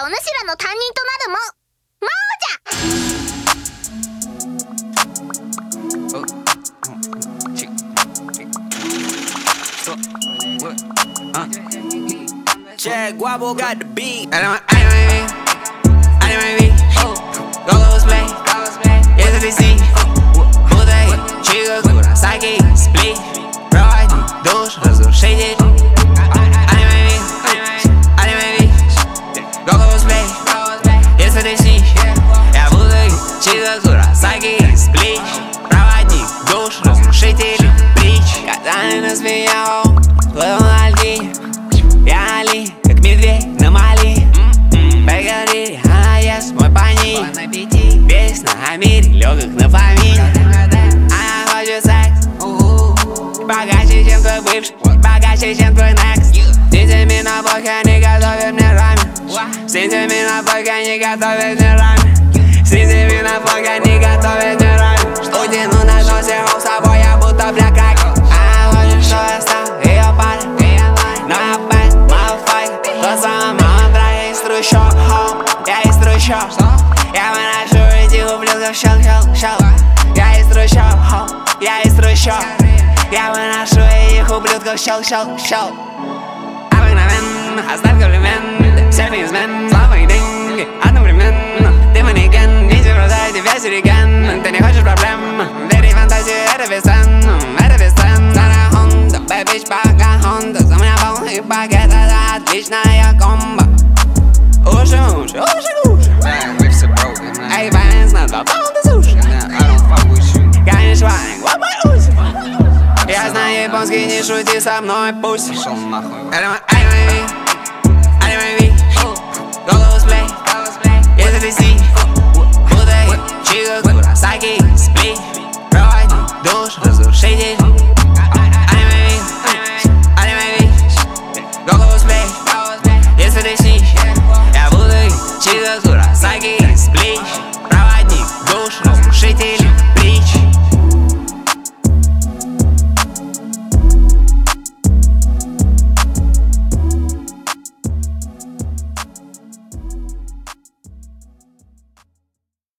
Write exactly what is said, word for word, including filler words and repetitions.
お主らの担任となるも魔王じゃ。Check, Guapo got the beat. Anyway, anyway, anyway, Goggles play, yes they see. Будай, чига, Курасаки, сплит, проводник душ, разрушитель. Anyway, anyway, Goggles play, yes they see. Я будай, чига, Курасаки, сплит, проводник душ, разрушитель. Притч, когда я насмеял, плыл на льдине. Я Али, как медведь на Мали. Поговорили, она ест мой паник. Весь на мире, легок на помине. Она хочет секс, богаче, чем твой бывший, богаче, чем твой next. С этими на пока не готовят мне рамен. С этими на пока не готовят мне рамен. С этими на пока не готовят мне рамен. Что тяну на носе, с собой я будто бля крак. Она хочет, что я стал ее парень. Но я бэт, motherfucker. То самое мантра, я из трущоб, хоу. Я из трущоб. Я выношу этих ублюдков, щел, щел, щел. Я из трущоб, хоу. Я из трущоб. Я выношу этих ублюдков, щел, щел, щел. Обыкновенно, оставь комплимент. Все неизменно, слабые деньги одновременно. Ты манекен, видео продать тебя сюрикен. Ты не хочешь проблем, вери фантазию, это бесценно, это бесценно. Сара Хонда, бэбич, пока Хонда. За меня полный пакет, это отличная комбо. Уши, уши, уши, уши. Эй, баланс на два паунда суши. Конечно, глупый уши. Я знаю японский, не шути со мной, пусть. Anyway, anyway, Goggles play, yes they see. Будай, чига, Курасаки, сплит, проводник душ, разрушитель.